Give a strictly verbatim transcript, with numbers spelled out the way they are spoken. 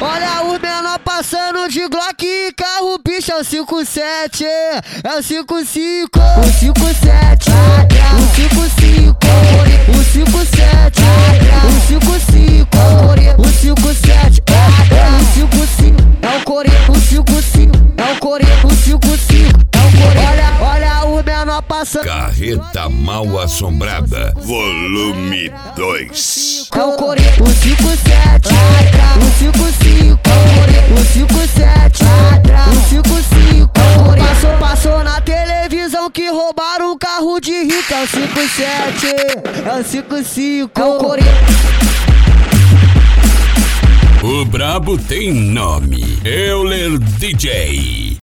Olha o menor passando de Glock, carro bicho é o cinco sete, é o cinco cinco, o cinco sete, o cinco cinco, o cinco sete, o cinco cinco, o cinco sete, o cinco cinco, é o core, o cinco cinco, é o core, o cinco cinco, é o core. Olha, olha o menor passando. Carreta Mal Assombrada, volume dois. É o core, o cinco sete, o cinco cinco, o cinco sete, o cinco cinco. Passou, passou na televisão que roubaram um carro de rico. É o cinco sete, é o cinco cinco, é o core. O brabo tem nome, Euler D J.